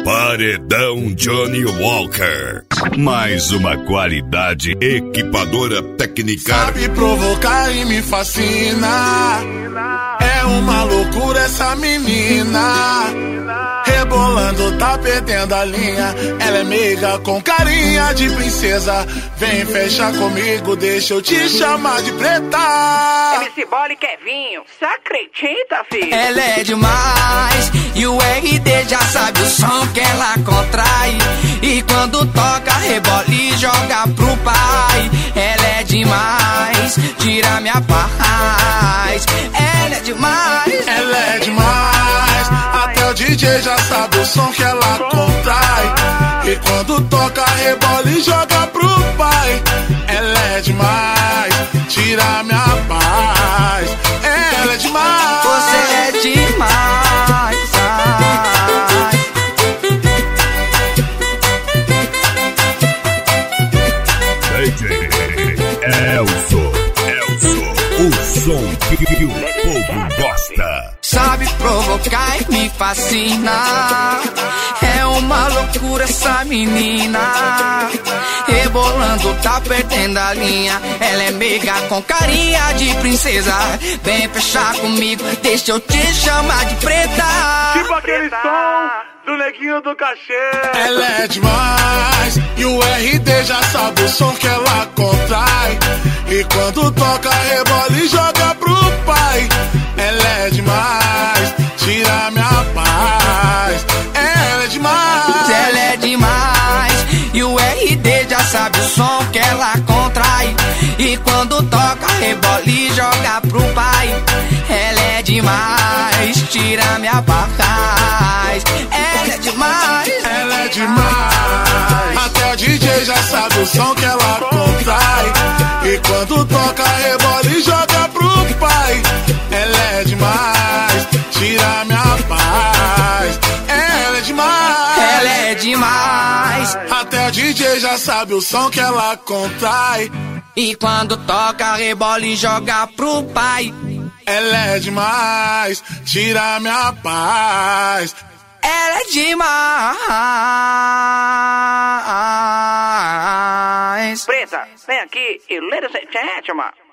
Paredão Johnny Walker. Mais uma qualidade equipadora técnica. Sabe provocar e me fascina. É uma loucura essa menina. Rebolando, tá perdendo a linha. Ela é meiga com carinha de princesa. Vem fechar comigo, deixa eu te chamar de preta. MC Bola e Kevinho, cê acredita, filho? Ela é demais e o RD já sabe o som que ela contrai. E quando toca, rebola e joga pro pai. Ela é demais, tira minha paz. Ela é demais, ela é demais. Até o DJ já sabe o som que ela contrai. E quando toca, rebola e joga pro pai. Ela é demais, tira minha paz. Ela é demais, você é demais. DJ Elzo, o som que o povo gosta. Sabe provocar e me fascina. É uma loucura essa menina. Rebolando, tá perdendo a linha. Ela é meiga com carinha de princesa. Vem fechar comigo, deixa eu te chamar de preta. Tipo aquele som do neguinho do cachê. Ela é demais e o RD já sabe o som que ela contrai. E quando toca, rebola e joga pro pai. Ela é demais, tira minha paz. Ela é demais, ela é demais e o RD já sabe o som que ela contrai. E quando toca, rebola e joga pro pai. Ela é demais, tira minha paz. Ela é demais, ela é demais. Até o DJ já sabe o som que ela contrai. E quando toca, rebola e joga pro pai. Ela é demais, tira minha paz. Ela é demais, ela é demais. Até o DJ já sabe o som que ela contrai. E quando toca, rebola e joga pro pai. Ela é demais, tira minha paz. Ela é demais. Preta, vem aqui e ladies and gentlemen.